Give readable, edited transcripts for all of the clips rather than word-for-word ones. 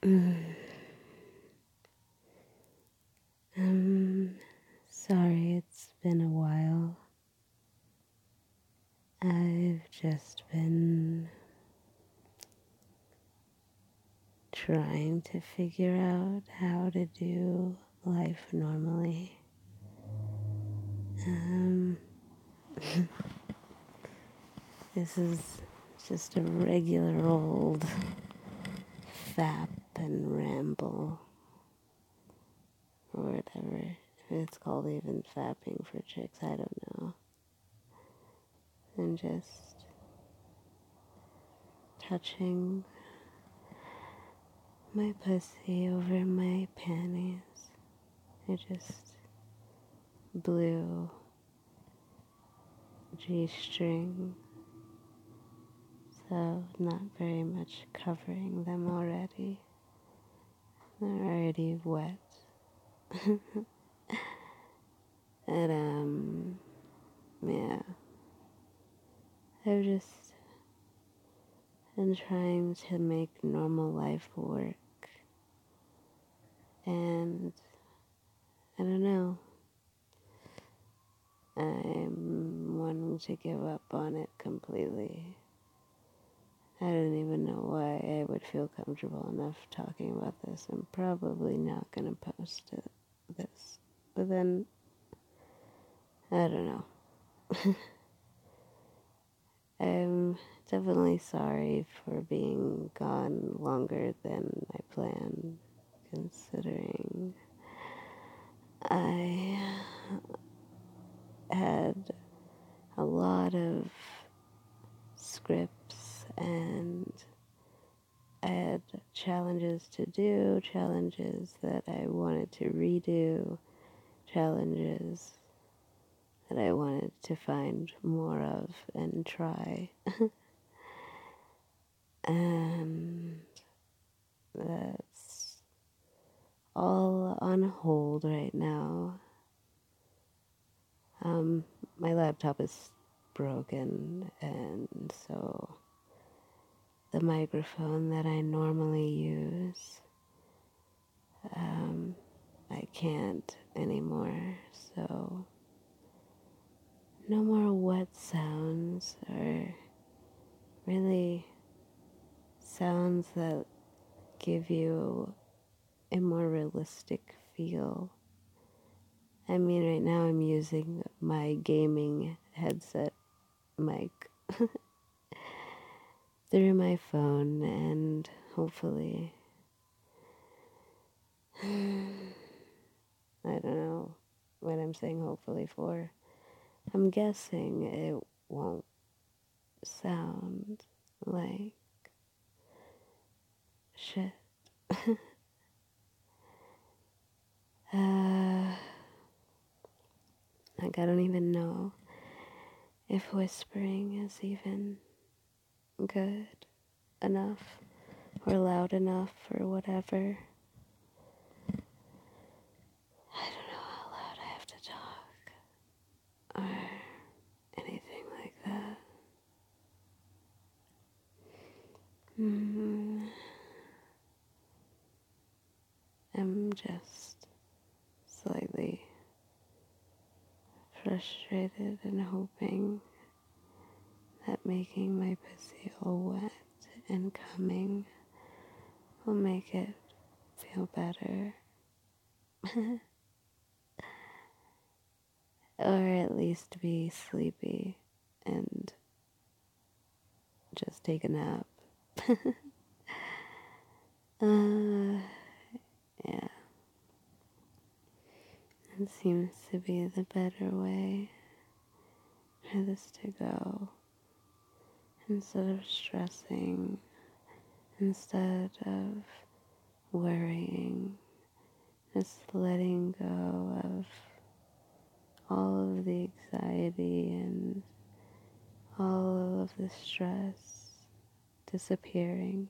I'm sorry it's been a while. I've just been trying to figure out how to do life normally. This is just a regular old fap and ramble, or whatever. If it's called even fapping for chicks, I don't know. And just touching my pussy over my panties. I just blue G-string, so not very much covering them already. They're already wet. And, yeah. I've just been trying to make normal life work. And, I don't know. I'm wanting to give up on it completely. I don't even know why I would feel comfortable enough talking about this. I'm probably not going to post this. But then, I don't know. I'm definitely sorry for being gone longer than I planned, considering I had a lot of scripts and I had challenges to do, challenges that I wanted to redo, challenges that I wanted to find more of and try. And that's all on hold right now. My laptop is broken, and so the microphone that I normally use, I can't anymore, so no more wet sounds or really sounds that give you a more realistic feel. I mean, right now I'm using my gaming headset mic through my phone, and hopefully, I don't know what I'm saying hopefully for. I'm guessing it won't sound like shit. Like, I don't even know if whispering is even good enough or loud enough or whatever. I don't know how loud I have to talk or anything like that. I'm just slightly frustrated and hoping that making my pussy all wet and coming will make it feel better. Or at least be sleepy and just take a nap. Yeah. It seems to be the better way for this to go. Instead of stressing, instead of worrying, just letting go of all of the anxiety and all of the stress disappearing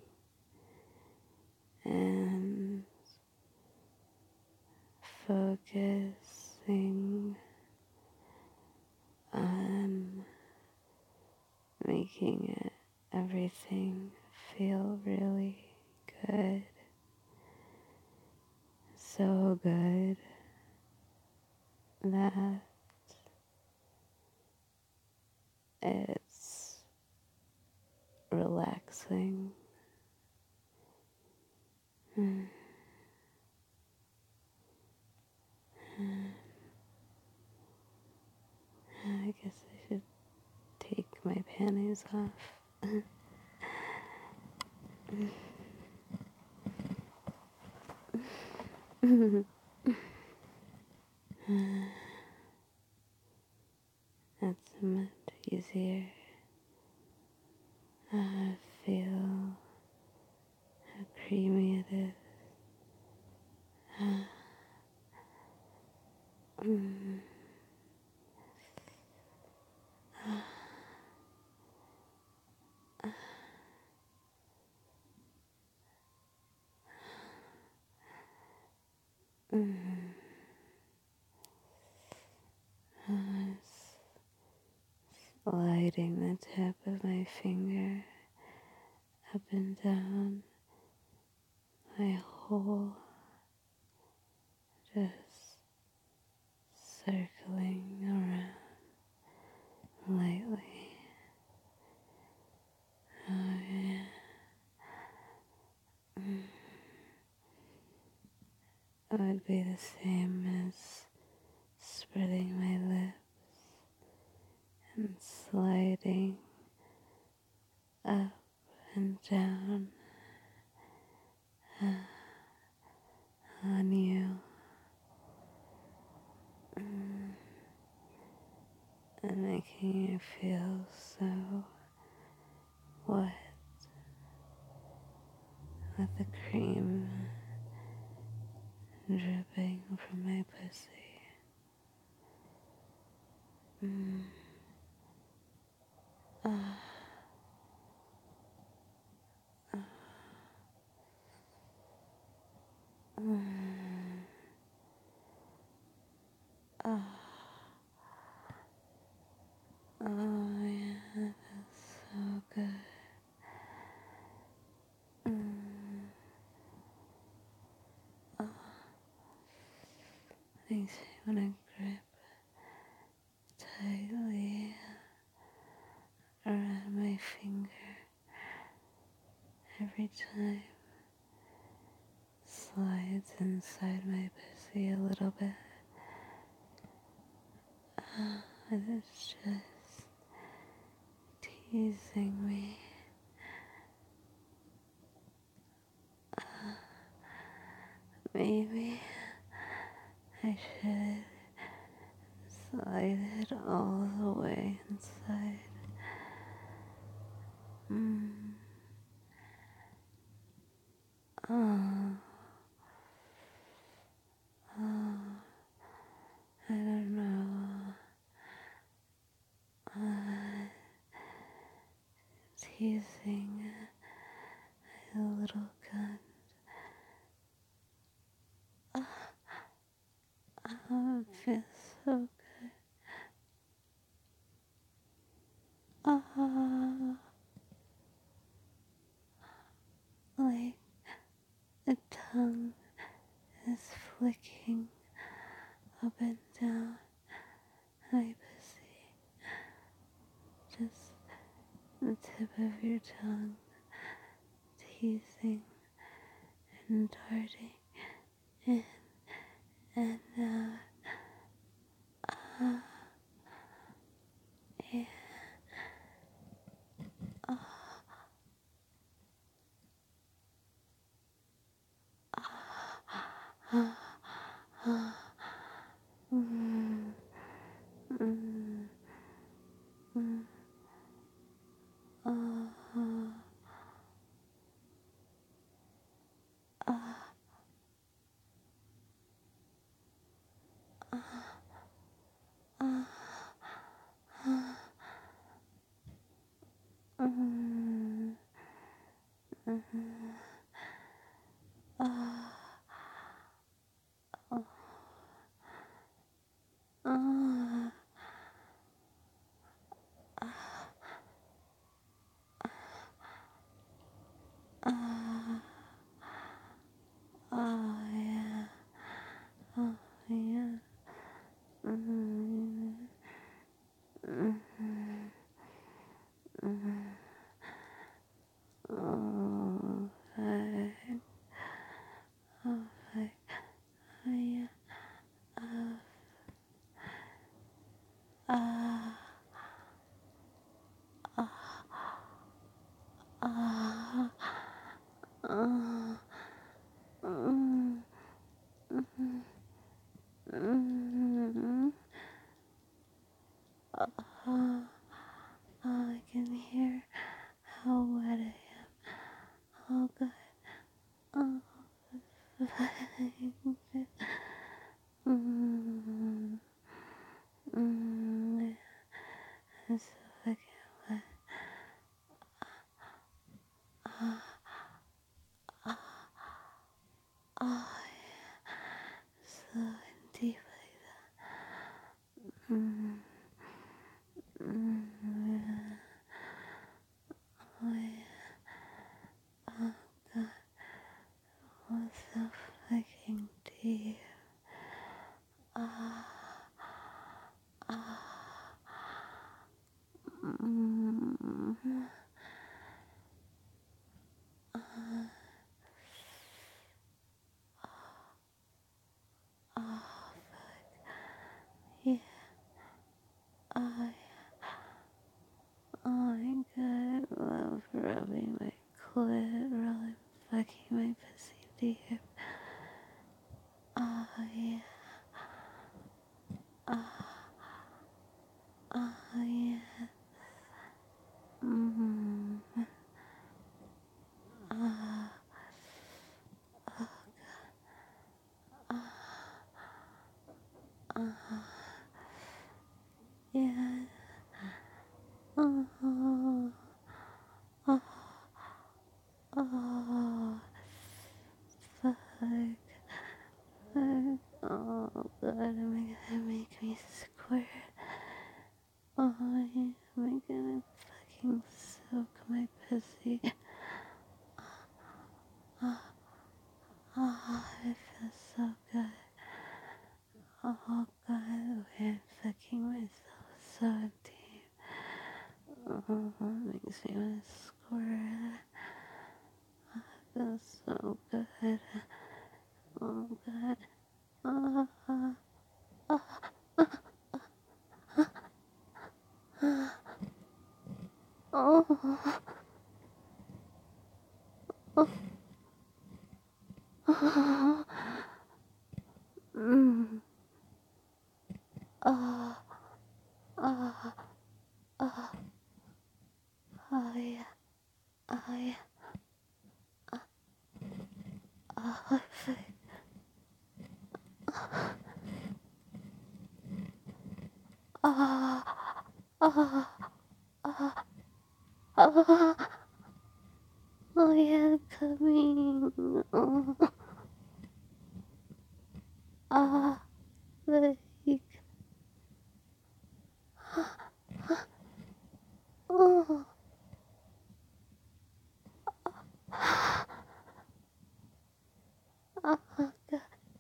and focusing on making everything feel really good so good that it's relaxing. I guess I should take my panties off. That's much easier. I feel how creamy it is. Sliding the tip of my finger up and down my whole, just circling around lightly. Oh yeah. It would be the same as spreading my lips and sliding up and down on you, and making you feel so wet with the cream dripping from my pussy. Oh yeah, that's so good. Makes me want to grip tightly around my finger every time slides inside my pussy a little bit. And it's just teasing me. Maybe I should slide it all the way inside. Oh, I don't know. Teasing my little gun. Oh, it feels so good. Oh, like a tongue is flicking up and down my pussy. Just the tip of your tongue teasing and darting in and out. Yeah. Oh, yeah. Oh, so deep like that. Oh, yeah. Oh, God. Oh, so fucking deep. Ah. Yeah. I God love rubbing my clit, really fucking my pussy deep. Oh yeah. Oh yeah. Yeah. Oh. Oh. Oh. Fuck. Fuck. Oh God, make me squirt. Oh yeah, am I gonna fucking soak my pussy? Oh, it feels so good. Oh God, okay, I'm fucking myself so deep. Oh, it makes me want to squirt. It feels so good. Oh God. Oh, oh, oh, oh, oh, oh yeah, oh yeah, oh, oh, oh, oh, oh yeah, coming. Oh, ah, like, oh, oh, God.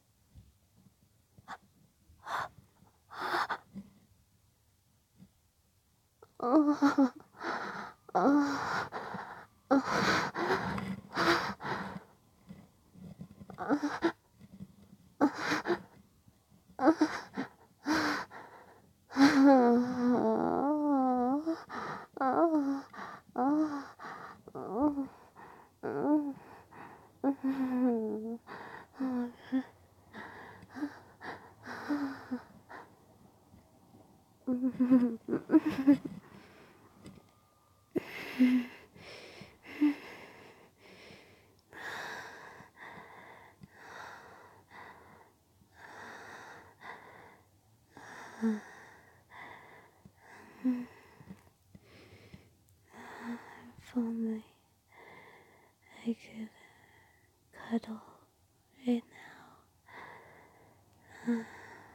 Oh, oh, if only I could cuddle right now.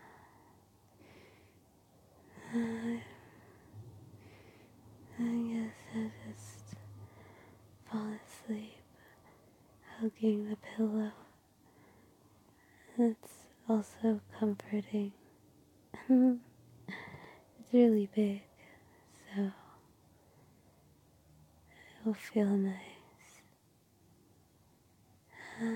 I guess I just fall asleep hugging the pillow. It's also comforting. It's really big, so it'll feel nice.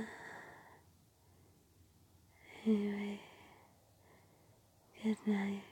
Anyway, good night.